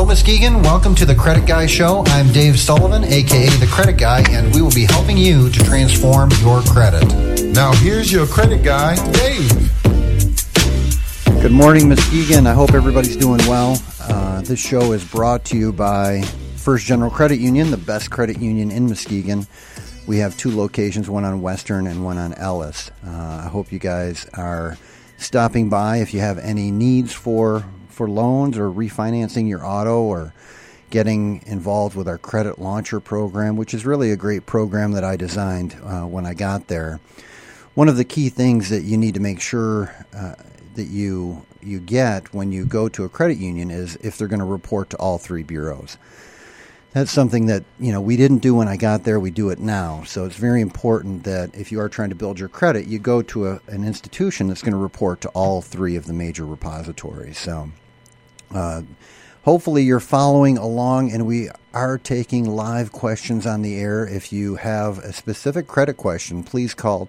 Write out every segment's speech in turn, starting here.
Hello, Muskegon. Welcome to the Credit Guy Show. I'm Dave Sullivan, a.k.a. The Credit Guy, and we will be helping you to transform your credit. Now, here's your credit guy, Dave. Good morning, Muskegon. I hope everybody's doing well. This show is brought to you by First General Credit Union, the best credit union in Muskegon. We have two locations, one on Western and one on Ellis. I hope you guys are stopping by if you have any needs for loans or refinancing your auto or getting involved with our Credit Launcher program, which is really a great program that I designed when I got there. One of the key things that you need to make sure that you get when you go to a credit union is if they're going to report to all three bureaus. That's something that, we didn't do when I got there. We do it now. So it's very important that if you are trying to build your credit, you go to an institution that's going to report to all three of the major repositories. So hopefully you're following along, and we are taking live questions on the air. If you have a specific credit question, please call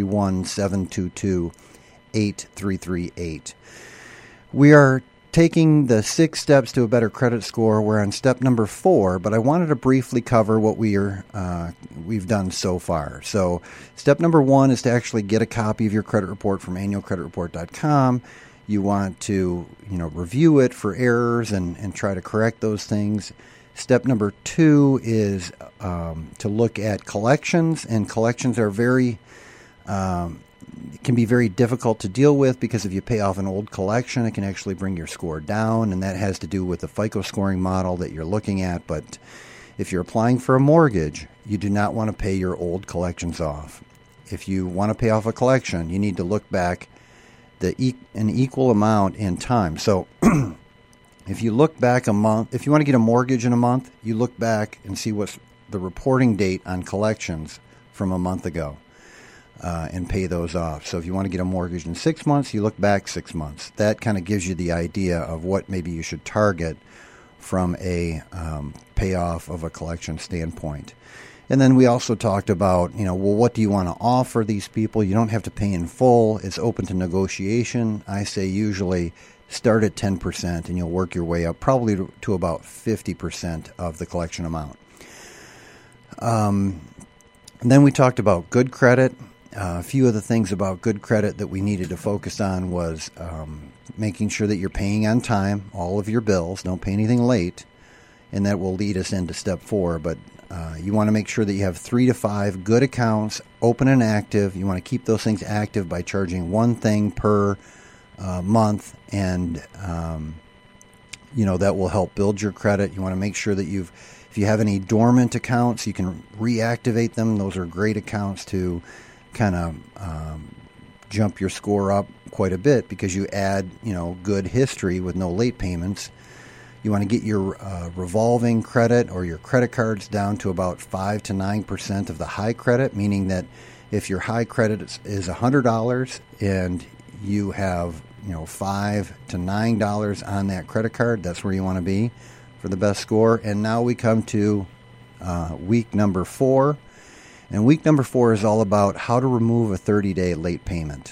231-722-8338. We are taking the 6 steps to a better credit score. We're on step number 4, but I wanted to briefly cover what we've done so far. So step number 1 is to actually get a copy of your credit report from annualcreditreport.com. You want to review it for errors and try to correct those things. Step number 2 is to look at collections, and collections are can be very difficult to deal with because if you pay off an old collection, it can actually bring your score down, and that has to do with the FICO scoring model that you're looking at. But if you're applying for a mortgage, you do not want to pay your old collections off. If you want to pay off a collection, you need to look back an equal amount in time. So if you look back a month, if you want to get a mortgage in a month, you look back and see what's the reporting date on collections from a month ago. And pay those off. So if you want to get a mortgage in 6 months, you look back 6 months. That kind of gives you the idea of what maybe you should target from a payoff of a collection standpoint. And then we also talked about, what do you want to offer these people? You don't have to pay in full. It's open to negotiation. I say usually start at 10% and you'll work your way up probably to about 50% of the collection amount. And then we talked about good credit. A few of the things about good credit that we needed to focus on was making sure that you're paying on time, all of your bills, don't pay anything late, and that will lead us into step 4. But you want to make sure that you have 3 to 5 good accounts, open and active. You want to keep those things active by charging one thing per month, and that will help build your credit. You want to make sure that if you have any dormant accounts, you can reactivate them. Those are great accounts to kind of jump your score up quite a bit because you add, good history with no late payments. You want to get your revolving credit or your credit cards down to about 5 to 9% of the high credit, meaning that if your high credit is $100 and you have, $5 to $9 on that credit card, that's where you want to be for the best score. And now we come to week number 4. And week number 4 is all about how to remove a 30-day late payment.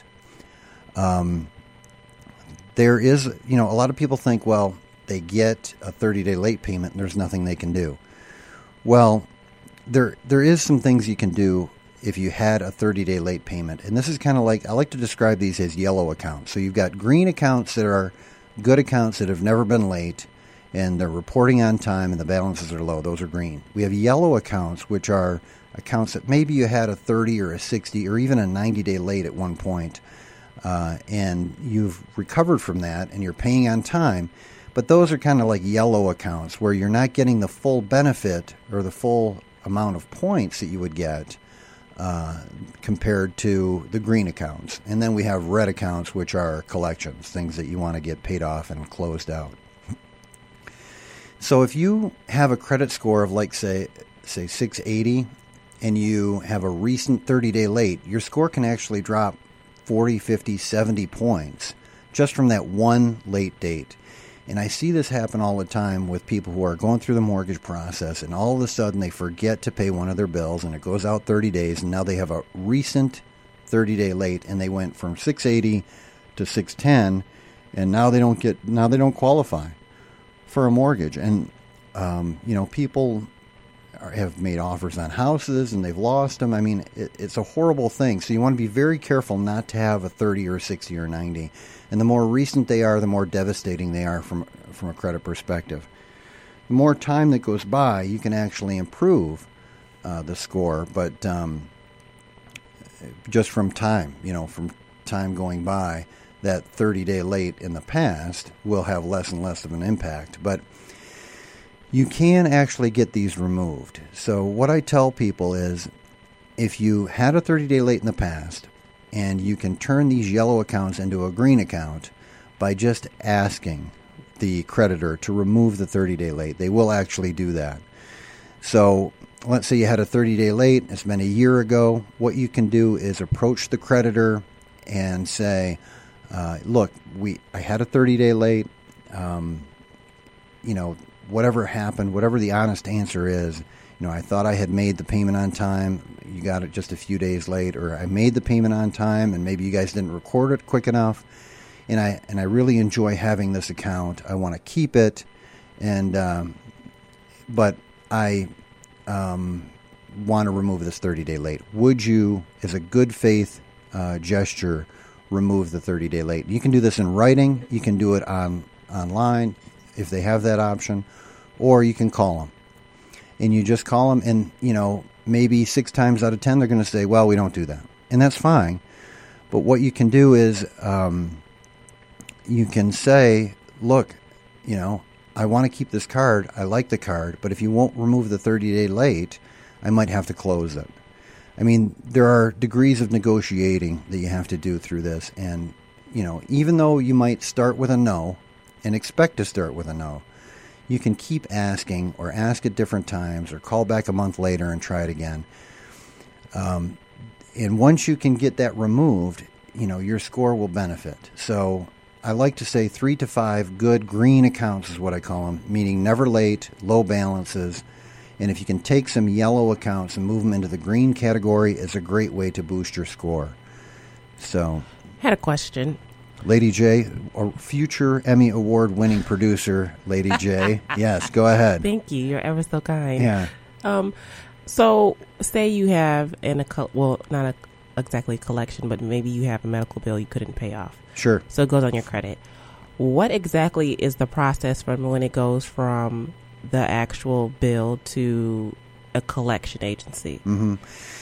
There is, a lot of people think, well, they get a 30-day late payment and there's nothing they can do. Well, there is some things you can do if you had a 30-day late payment. And this is kind of like, I like to describe these as yellow accounts. So you've got green accounts that are good accounts that have never been late, and they're reporting on time and the balances are low. Those are green. We have yellow accounts, which are accounts that maybe you had a 30 or a 60 or even a 90-day late at one point, and you've recovered from that and you're paying on time. But those are kind of like yellow accounts where you're not getting the full benefit or the full amount of points that you would get compared to the green accounts. And then we have red accounts, which are collections, things that you want to get paid off and closed out. So if you have a credit score of say 680 and you have a recent 30-day late, your score can actually drop 40, 50, 70 points just from that one late date. And I see this happen all the time with people who are going through the mortgage process, and all of a sudden they forget to pay one of their bills, and it goes out 30 days, and now they have a recent 30-day late, and they went from 680 to 610, and now they don't qualify for a mortgage. And, people have made offers on houses and they've lost them. I mean, it's a horrible thing. So you want to be very careful not to have a 30 or 60 or 90. And the more recent they are, the more devastating they are from a credit perspective. The more time that goes by, you can actually improve the score, but just from time, from time going by, that 30-day late in the past will have less and less of an impact. But you can actually get these removed. So what I tell people is, if you had a 30-day late in the past, and you can turn these yellow accounts into a green account by just asking the creditor to remove the 30-day late, they will actually do that. So let's say you had a 30-day late, it's been a year ago. What you can do is approach the creditor and say, look, I had a 30-day late, whatever happened, whatever the honest answer is, I thought I had made the payment on time, you got it just a few days late, or I made the payment on time and maybe you guys didn't record it quick enough, and I really enjoy having this account. I want to keep it, but I want to remove this 30-day late. Would you, as a good faith gesture, remove the 30-day late? You can do this in writing. You can do it online if they have that option, or you can call them. And you just call them, and maybe 6 times out of 10 they're going to say, well, we don't do that, and that's fine. But what you can do is you can say, look, I want to keep this card. I like the card, but if you won't remove the 30-day late, I might have to close it. I mean, there are degrees of negotiating that you have to do through this. And, even though you might start with a no and expect to start with a no, you can keep asking or ask at different times or call back a month later and try it again. And once you can get that removed, your score will benefit. So I like to say 3 to 5 good green accounts is what I call them, meaning never late, low balances. And if you can take some yellow accounts and move them into the green category, it's a great way to boost your score. So, I had a question. Lady J, a future Emmy Award-winning producer, Lady J. Yes, go ahead. Thank you. You're ever so kind. Yeah. So, say you have not exactly a collection, but maybe you have a medical bill you couldn't pay off. Sure. So it goes on your credit. What exactly is the process from when it goes from the actual bill to a collection agency? Mm-hmm.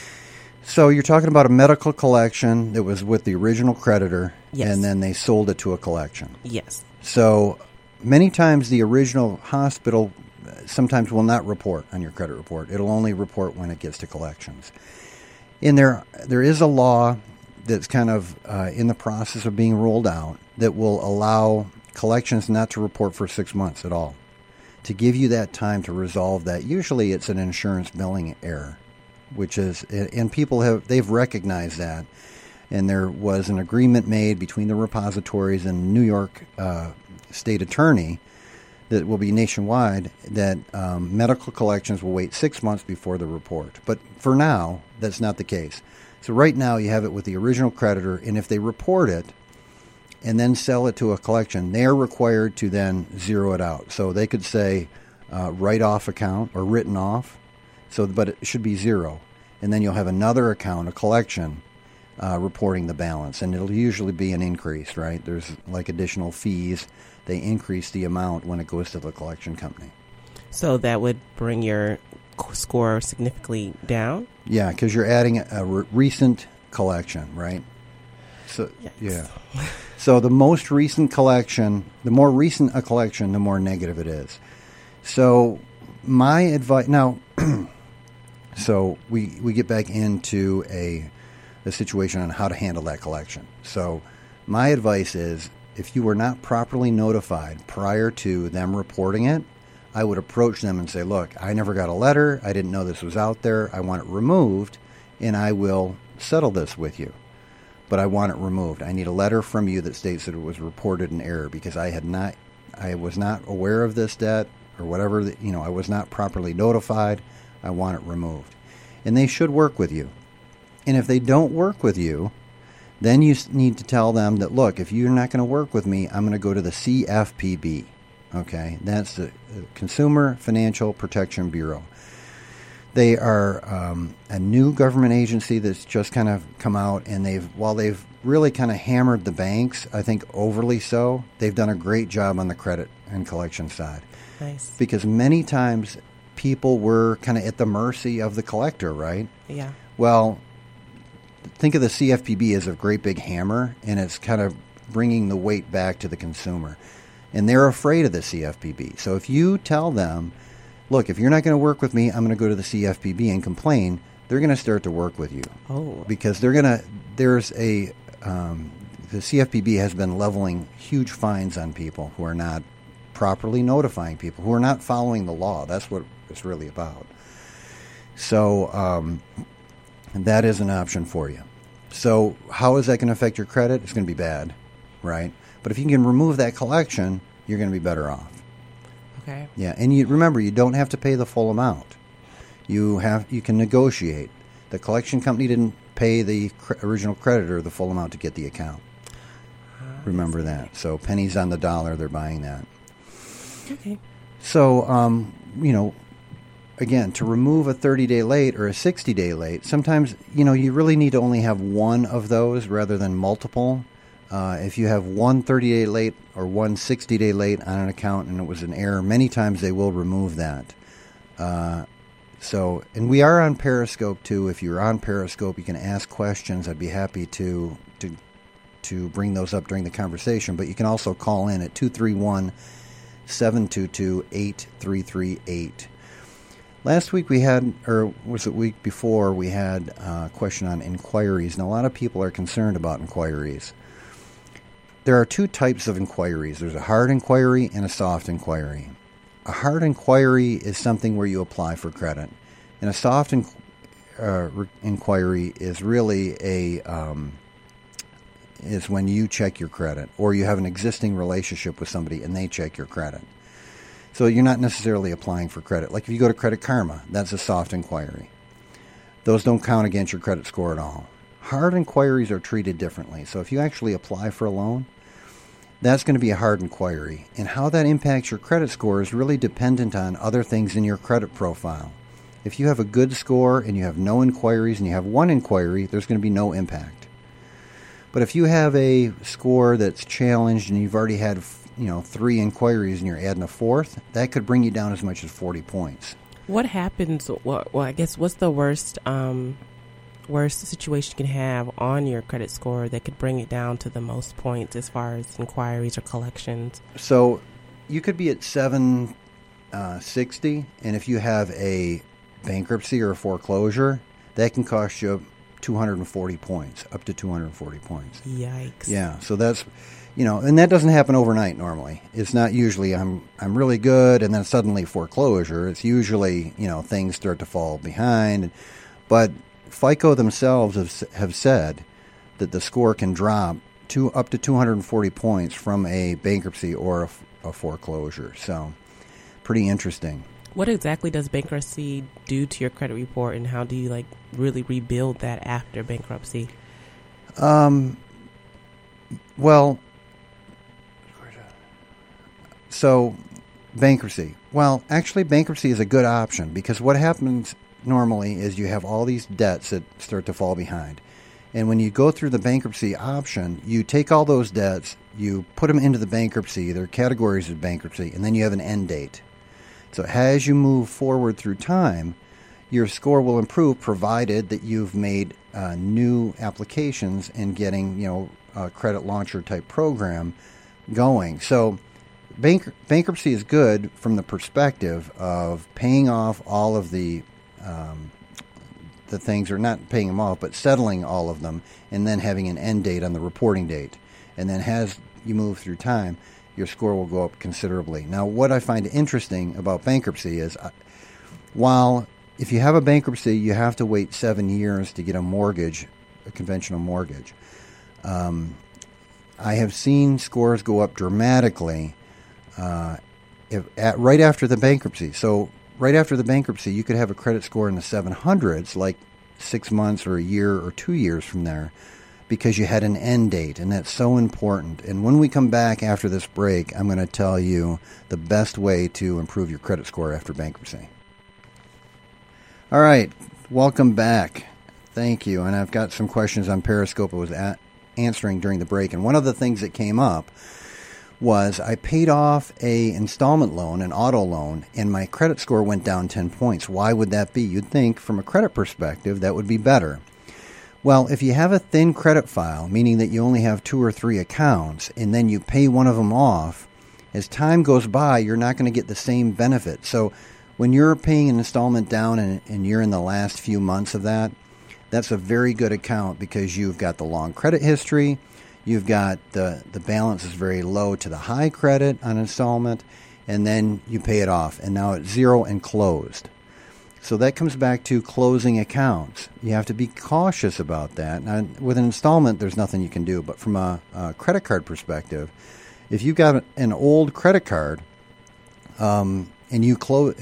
So you're talking about a medical collection that was with the original creditor, yes, and then they sold it to a collection. Yes. So many times the original hospital sometimes will not report on your credit report. It'll only report when it gets to collections. And there is a law that's kind of in the process of being rolled out that will allow collections not to report for 6 months at all, to give you that time to resolve that. Usually it's an insurance billing error, which is, and they've recognized that. And there was an agreement made between the repositories and New York state attorney that will be nationwide that medical collections will wait 6 months before the report. But for now, that's not the case. So right now you have it with the original creditor, and if they report it and then sell it to a collection, they're required to then zero it out. So they could say write-off account or written off, but it should be zero. And then you'll have another account, a collection, reporting the balance. And it'll usually be an increase, right? There's like additional fees. They increase the amount when it goes to the collection company. So that would bring your score significantly down? Yeah, because you're adding a recent collection, right? So Yikes. Yeah. So the most recent collection, the more recent a collection, the more negative it is. So my advice now, so we get back into a situation on how to handle that collection. So my advice is, if you were not properly notified prior to them reporting it, I would approach them and say, look, I never got a letter. I didn't know this was out there. I want it removed, and I will settle this with you. But I want it removed. I need a letter from you that states that it was reported in error, because I was not aware of this debt or whatever. I was not properly notified. I want it removed. And they should work with you. And if they don't work with you, then you need to tell them that, look, if you're not going to work with me, I'm going to go to the CFPB. Okay, that's the Consumer Financial Protection Bureau. They are a new government agency that's just kind of come out, and while they've really kind of hammered the banks, I think overly so, they've done a great job on the credit and collection side. Nice. Because many times people were kind of at the mercy of the collector, right? Yeah. Well, think of the CFPB as a great big hammer, and it's kind of bringing the weight back to the consumer. And they're afraid of the CFPB. So if you tell them, look, if you're not going to work with me, I'm going to go to the CFPB and complain, they're going to start to work with you. Oh. Because the CFPB has been leveling huge fines on people who are not properly notifying people, who are not following the law. That's what it's really about. So that is an option for you. So how is that going to affect your credit? It's going to be bad, right? But if you can remove that collection, you're going to be better off. Okay. Yeah, and you remember, you don't have to pay the full amount. You can negotiate. The collection company didn't pay the original creditor the full amount to get the account. Remember that. So pennies on the dollar, they're buying that. Okay. So, again, to remove a 30-day late or a 60-day late, sometimes, you really need to only have one of those rather than multiple. If you have one 30-day late or one 60-day late on an account and it was an error, many times they will remove that. And we are on Periscope, too. If you're on Periscope, you can ask questions. I'd be happy to bring those up during the conversation. But you can also call in at 231-722-8338. Last week we had, or was it week before, we had a question on inquiries. And a lot of people are concerned about inquiries. There are two types of inquiries. There's a hard inquiry and a soft inquiry. A hard inquiry is something where you apply for credit. And a soft inquiry is really is when you check your credit, or you have an existing relationship with somebody and they check your credit. So you're not necessarily applying for credit. Like if you go to Credit Karma, that's a soft inquiry. Those don't count against your credit score at all. Hard inquiries are treated differently. So if you actually apply for a loan, that's going to be a hard inquiry. And how that impacts your credit score is really dependent on other things in your credit profile. If you have a good score and you have no inquiries and you have one inquiry, there's going to be no impact. But if you have a score that's challenged and you've already had 3 inquiries and you're adding a fourth, that could bring you down as much as 40 points. What happens? Well, I guess what's the worst situation you can have on your credit score that could bring it down to the most points as far as inquiries or collections? So you could be at 760, and if you have a bankruptcy or a foreclosure, that can cost you 240 points, up to 240 points. Yikes. Yeah, so that's, and that doesn't happen overnight normally. It's not usually I'm really good and then suddenly foreclosure. It's usually, things start to fall behind. But FICO themselves have said that the score can drop up to 240 points from a bankruptcy or a foreclosure. So pretty interesting. What exactly does bankruptcy do to your credit report, and how do you really rebuild that after bankruptcy? Well, so bankruptcy. Well, actually, bankruptcy is a good option because what happens normally is you have all these debts that start to fall behind. And when you go through the bankruptcy option, you take all those debts, you put them into the bankruptcy, there are categories of bankruptcy, and then you have an end date. So as you move forward through time, your score will improve provided that you've made new applications and getting, a credit launcher type program going. So bankruptcy is good from the perspective of paying off all of the things, or not paying them off, but settling all of them, and then having an end date on the reporting date. And then as you move through time, your score will go up considerably. Now, what I find interesting about bankruptcy is, while if you have a bankruptcy, you have to wait 7 years to get a mortgage, a conventional mortgage. I have seen scores go up dramatically right after the bankruptcy. So right after the bankruptcy, you could have a credit score in the 700s, like 6 months or a year or 2 years from there, because you had an end date, and that's so important. And when we come back after this break, I'm going to tell you the best way to improve your credit score after bankruptcy. All right, welcome back. Thank you. And I've got some questions on Periscope I was answering during the break. And one of the things that came up was I paid off a installment loan, an auto loan, and my credit score went down 10 points. Why would that be? You'd think from a credit perspective that would be better. Well, if you have a thin credit file, meaning that you only have 2 or 3 accounts, and then you pay one of them off, as time goes by, you're not going to get the same benefit. So when you're paying an installment down and you're in the last few months of that, that's a very good account because you've got the long credit history, you've got the balance is very low to the high credit on installment, and then you pay it off, and now it's zero and closed. So that comes back to closing accounts. You have to be cautious about that. Now, with an installment, there's nothing you can do. But from a credit card perspective, if you've got an old credit card and you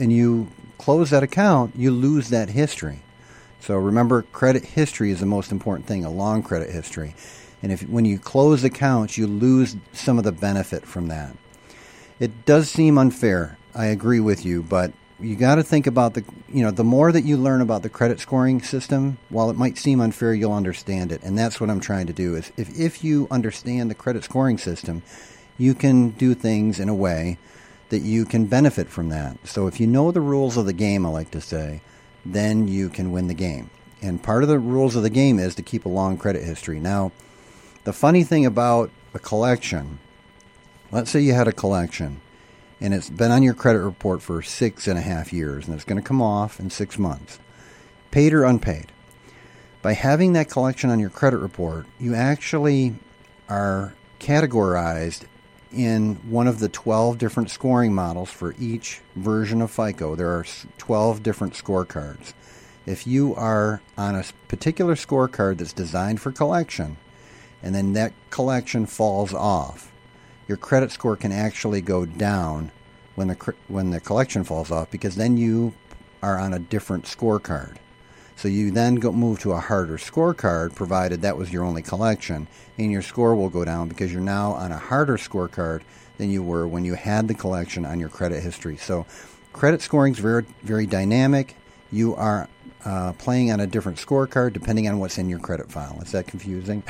close that account, you lose that history. So remember, credit history is the most important thing, a long credit history. And when you close accounts, you lose some of the benefit from that. It does seem unfair. I agree with you, but you got to think about the more that you learn about the credit scoring system, while it might seem unfair, you'll understand it. And that's what I'm trying to do is if you understand the credit scoring system, you can do things in a way that you can benefit from that. So if you know the rules of the game, I like to say, then you can win the game. And part of the rules of the game is to keep a long credit history. Now, the funny thing about a collection, let's say you had a collection, and it's been on your credit report for 6.5 years, and it's going to come off in 6 months, paid or unpaid. By having that collection on your credit report, you actually are categorized in one of the 12 different scoring models for each version of FICO. There are 12 different scorecards. If you are on a particular scorecard that's designed for collection, and then that collection falls off, your credit score can actually go down when the collection falls off, because then you are on a different scorecard. So you then move to a harder scorecard, provided that was your only collection, and your score will go down because you're now on a harder scorecard than you were when you had the collection on your credit history. So credit scoring is very, very dynamic. You are playing on a different scorecard depending on what's in your credit file. Is that confusing?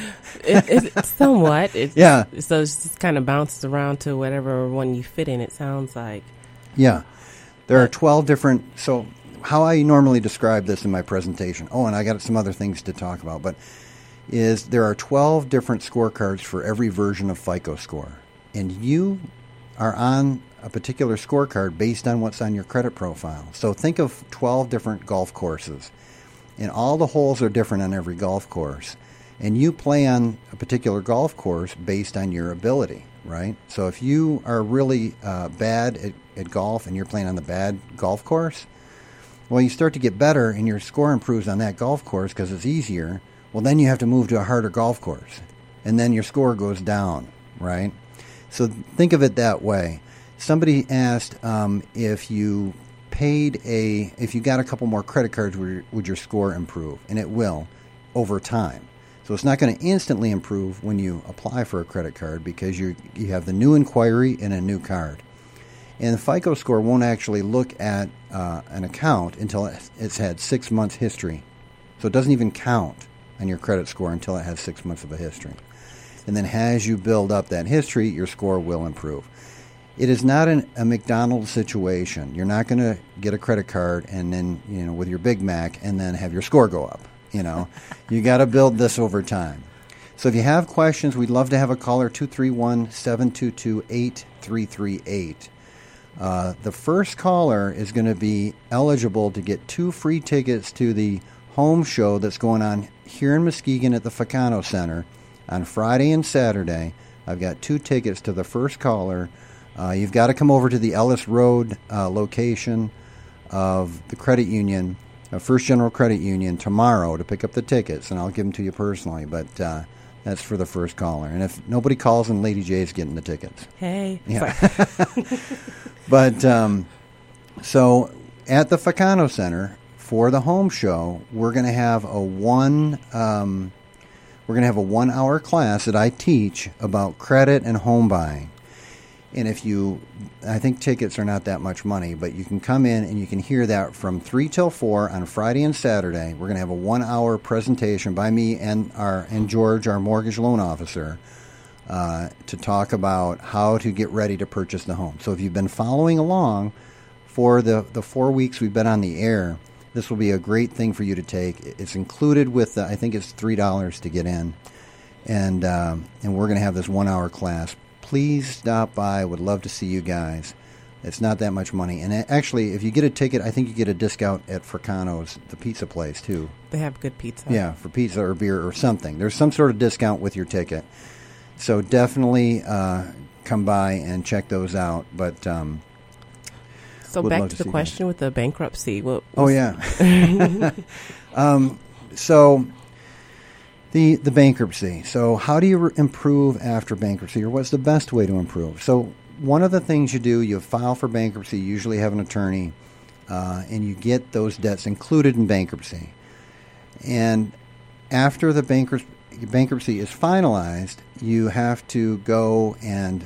It's somewhat. Yeah. So it just kind of bounces around to whatever one you fit in, it sounds like. Yeah. There are 12 different... So how I normally describe this in my presentation, and I got some other things to talk about, but is there are 12 different scorecards for every version of FICO score. And you are on a particular scorecard based on what's on your credit profile. So think of 12 different golf courses, and all the holes are different on every golf course. And you play on a particular golf course based on your ability, right? So if you are really bad at golf and you're playing on the bad golf course, well, you start to get better and your score improves on that golf course because it's easier. Well, then you have to move to a harder golf course, and then your score goes down, right? So think of it that way. Somebody asked if you got a couple more credit cards, would your score improve? And it will over time. So it's not going to instantly improve when you apply for a credit card because you have the new inquiry and a new card. And the FICO score won't actually look at an account until it's had 6 months history. So it doesn't even count on your credit score until it has 6 months of a history. And then as you build up that history, your score will improve. It is not a McDonald's situation. You're not going to get a credit card and then, with your Big Mac and then have your score go up. You got to build this over time. So if you have questions, we'd love to have a caller, 231-722-8338. The first caller is going to be eligible to get 2 free tickets to the home show that's going on here in Muskegon at the Ficano Center on Friday and Saturday. I've got 2 tickets to the first caller. You've got to come over to the Ellis Road location of the credit union, First General Credit Union, tomorrow to pick up the tickets, and I'll give them to you personally. But that's for the first caller. And if nobody calls, then Lady J's getting the tickets. Hey. Yeah. But so at the Ficano Center for the home show, we're going to have a we're going to have a 1-hour class that I teach about credit and home buying. And I think tickets are not that much money, but you can come in and you can hear that from 3 till 4 on Friday and Saturday. We're going to have a 1-hour presentation by me and George, our mortgage loan officer, to talk about how to get ready to purchase the home. So if you've been following along for the 4 weeks we've been on the air, this will be a great thing for you to take. It's included with, I think it's $3 to get in. And we're going to have this 1-hour class. Please stop by. Would love to see you guys. It's not that much money. And actually, if you get a ticket, I think you get a discount at Fricano's, the pizza place, too. They have good pizza. Yeah, for pizza or beer or something. There's some sort of discount with your ticket. So definitely come by and check those out. But so back to the question with the bankruptcy. Oh, yeah. So the bankruptcy. So how do you improve after bankruptcy, or what's the best way to improve? So one of the things you do, you file for bankruptcy, you usually have an attorney, and you get those debts included in bankruptcy. And after the bankruptcy is finalized, you have to go and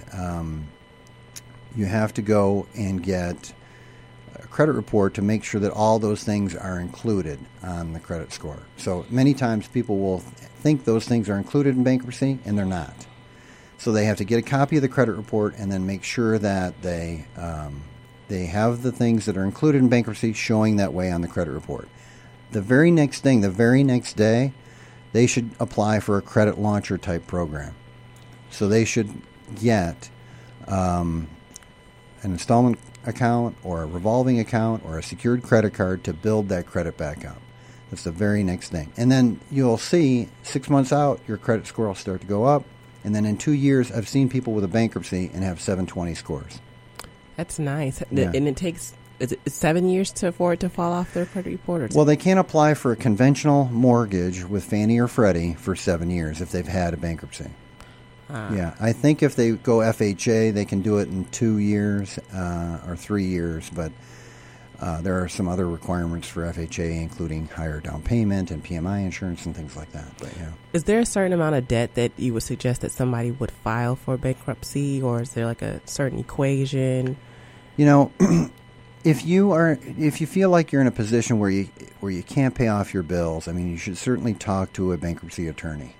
get a credit report to make sure that all those things are included on the credit score. So many times people will think those things are included in bankruptcy, and they're not. So they have to get a copy of the credit report and then make sure that they have the things that are included in bankruptcy showing that way on the credit report. The very next day, they should apply for a credit launcher type program. So they should get an installment account or a revolving account or a secured credit card to build that credit back up. That's the very next thing. And then you'll see 6 months out, your credit score will start to go up. And then in 2 years, I've seen people with a bankruptcy and have 720 scores. That's nice. Yeah. And it takes 7 years for it to fall off their credit report? Well, they can't apply for a conventional mortgage with Fannie or Freddie for 7 years if they've had a bankruptcy. Yeah, I think if they go FHA, they can do it in 2 years or 3 years, but there are some other requirements for FHA, including higher down payment and PMI insurance and things like that. But yeah, is there a certain amount of debt that you would suggest that somebody would file for bankruptcy, or is there like a certain equation? You know, if you feel like you're in a position where you can't pay off your bills, I mean, you should certainly talk to a bankruptcy attorney.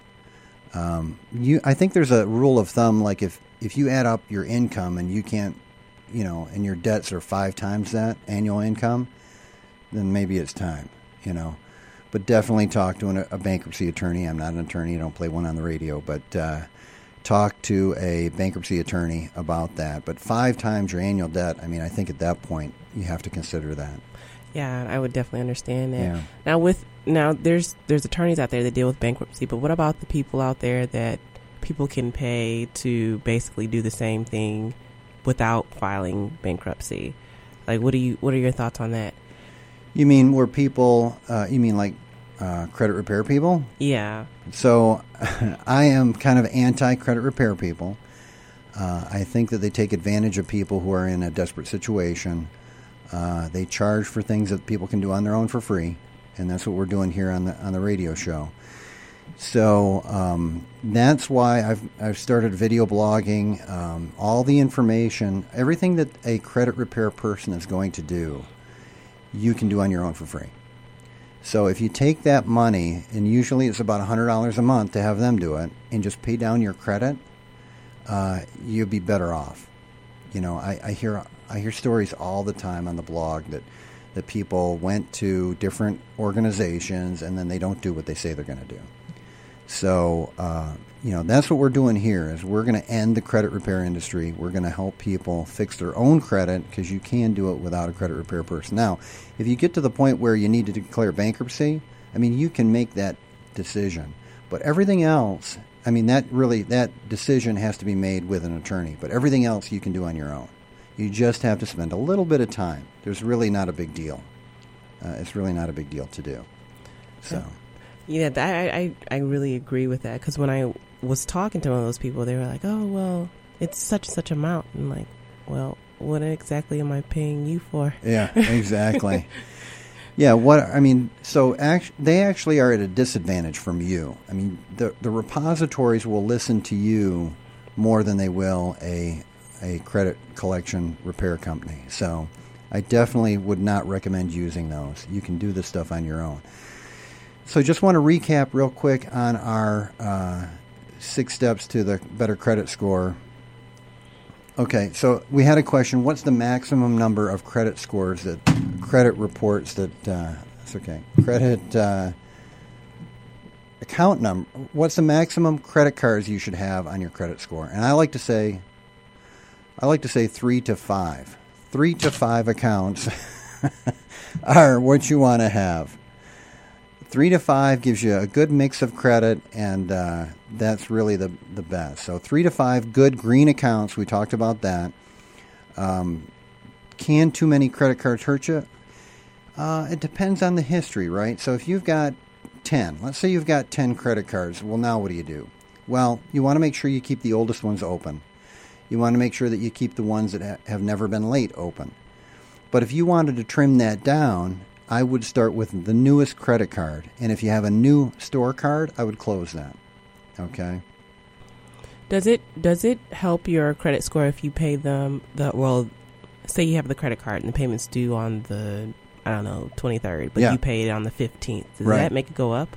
I think there's a rule of thumb, like if you add up your income and you can't, and your debts are 5 times that annual income, then maybe it's time, But definitely talk to a bankruptcy attorney. I'm not an attorney. I don't play one on the radio, but talk to a bankruptcy attorney about that. But 5 times your annual debt, I mean, I think at that point you have to consider that. Yeah, I would definitely understand that. Yeah. Now there's attorneys out there that deal with bankruptcy, but what about the people out there that people can pay to basically do the same thing without filing bankruptcy? Like, what are your thoughts on that? You mean where people? You mean like credit repair people? Yeah. So I am kind of anti-credit repair people. I think that they take advantage of people who are in a desperate situation. They charge for things that people can do on their own for free, and that's what we're doing here on the radio show. So that's why I've started video blogging. All the information, everything that a credit repair person is going to do, you can do on your own for free. So if you take that money, and usually it's about $100 a month to have them do it, and just pay down your credit, you'll be better off. I hear stories all the time on the blog that people went to different organizations and then they don't do what they say they're going to do. So, that's what we're doing here is we're going to end the credit repair industry. We're going to help people fix their own credit because you can do it without a credit repair person. Now, if you get to the point where you need to declare bankruptcy, I mean, you can make that decision. But everything else, I mean, that decision has to be made with an attorney. But everything else you can do on your own. You just have to spend a little bit of time. There's really not a big deal. It's really not a big deal to do. So, yeah, I really agree with that, because when I was talking to one of those people, they were like, "Oh, well, it's such amount." I'm like, "Well, what exactly am I paying you for?" Yeah, exactly. Yeah, they actually are at a disadvantage from you. I mean, the repositories will listen to you more than they will a credit collection repair company. So I definitely would not recommend using those. You can do this stuff on your own. So just want to recap real quick on our 6 steps to the better credit score. Okay, so we had a question. What's the maximum number of credit scores that credit reports that credit account number? What's the maximum credit cards you should have on your credit score? And I like to say 3 to 5. 3 to 5 accounts are what you want to have. 3 to 5 gives you a good mix of credit, and that's really the best. So 3 to 5 good green accounts. We talked about that. Can too many credit cards hurt you? It depends on the history, right? So if you've got 10, let's say you've got 10 credit cards. Well, now what do? Well, you want to make sure you keep the oldest ones open. You want to make sure that you keep the ones that have never been late open. But if you wanted to trim that down, I would start with the newest credit card. And if you have a new store card, I would close that. Okay? Does it help your credit score if you pay them say you have the credit card and the payment's due on the 23rd, but you pay it on the 15th. Does that make it go up?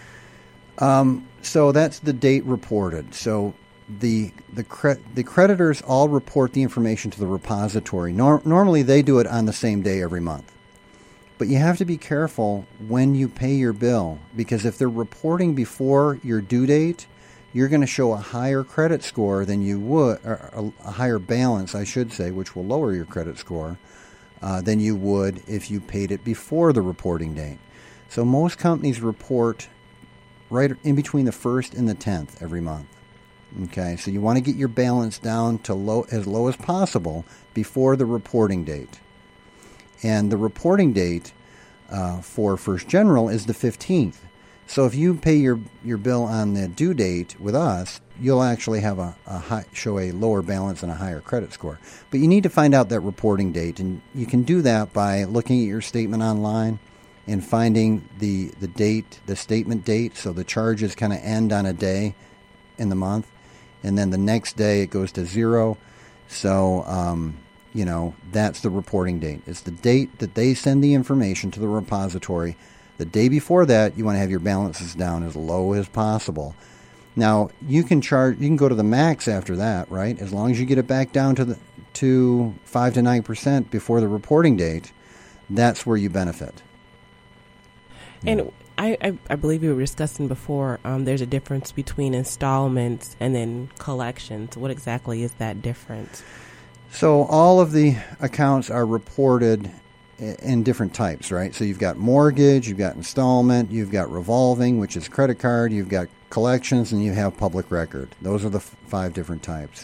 So that's the date reported. So the creditors all report the information to the repository. Normally they do it on the same day every month. But you have to be careful when you pay your bill, because if they're reporting before your due date, you're going to show a higher credit score than you would, or a higher balance, I should say, which will lower your credit score, than you would if you paid it before the reporting date. So most companies report right in between the 1st and the 10th every month. Okay, so you want to get your balance down to as low as possible before the reporting date. And the reporting date for First General is the 15th. So if you pay your bill on the due date with us, you'll actually have show a lower balance and a higher credit score. But you need to find out that reporting date, and you can do that by looking at your statement online and finding the date, the statement date. So the charges kind of end on a day in the month, and then the next day it goes to 0. So that's the reporting date. It's the date that they send the information to the repository. The day before that, you want to have your balances down as low as possible. Now, you can go to the max after that, right? As long as you get it back down to 5 to 9% before the reporting date, that's where you benefit. And I believe we were discussing before, there's a difference between installments and then collections. What exactly is that difference? So all of the accounts are reported in different types, right? So you've got mortgage, you've got installment, you've got revolving, which is credit card, you've got collections, and you have public record. Those are the 5 different types.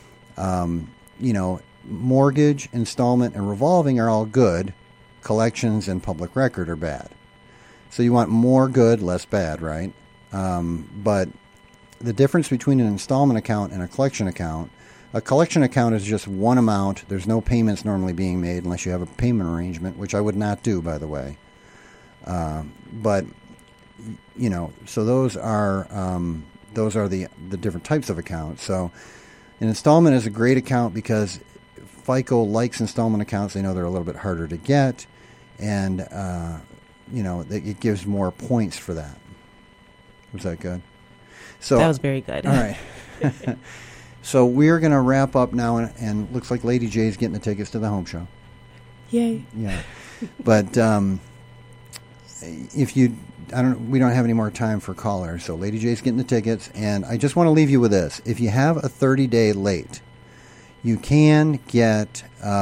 Mortgage, installment, and revolving are all good. Collections and public record are bad. So you want more good, less bad, right? But the difference between an installment account and a collection account, a collection account is just one amount. There's no payments normally being made unless you have a payment arrangement, which I would not do, by the way. So those are the different types of accounts. So an installment is a great account because FICO likes installment accounts. They know they're a little bit harder to get, and it gives more points for that. Was that good? So that was very good. All right. So we're going to wrap up now, and looks like Lady J's getting the tickets to the home show. Yay! Yeah, but we don't have any more time for callers. So Lady J's getting the tickets, and I just want to leave you with this: if you have a 30-day late, you can get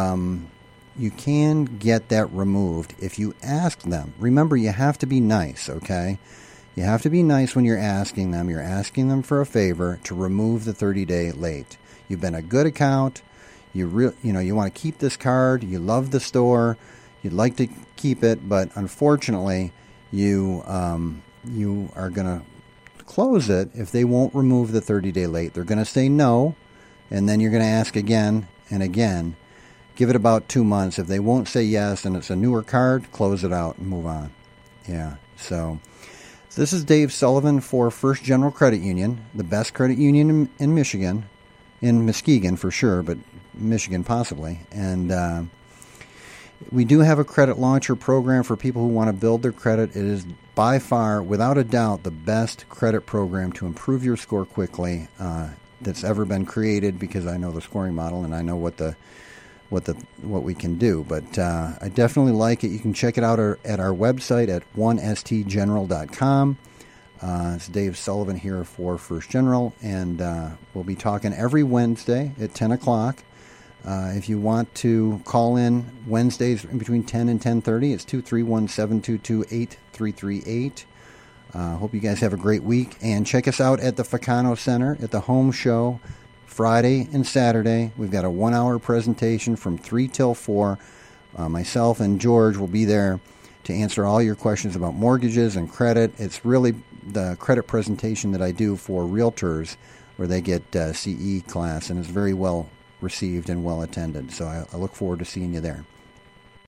that removed if you ask them. Remember, you have to be nice. Okay. You have to be nice when you're asking them. You're asking them for a favor to remove the 30-day late. You've been a good account. You want to keep this card. You love the store. You'd like to keep it, but unfortunately, you are going to close it if they won't remove the 30-day late. They're going to say no, and then you're going to ask again and again, give it about 2 months. If they won't say yes and it's a newer card, close it out and move on. Yeah, so this is Dave Sullivan for First General Credit Union, the best credit union in Michigan, in Muskegon for sure, but Michigan possibly. And we do have a credit launcher program for people who want to build their credit. It is by far, without a doubt, the best credit program to improve your score quickly that's ever been created, because I know the scoring model and I know what we can do. But I definitely like it. You can check it out at our website at 1stgeneral.com. It's Dave Sullivan here for First General, and we'll be talking every Wednesday at 10 o'clock. If you want to call in Wednesdays in between 10 and 10:30, it's 231-722-8338. Hope you guys have a great week. And check us out at the Ficano Center at the Home Show Friday and Saturday. We've got a 1-hour presentation from 3 till 4. Myself and George will be there to answer all your questions about mortgages and credit. It's really the credit presentation that I do for realtors where they get CE class, and it's very well received and well attended. So I look forward to seeing you there.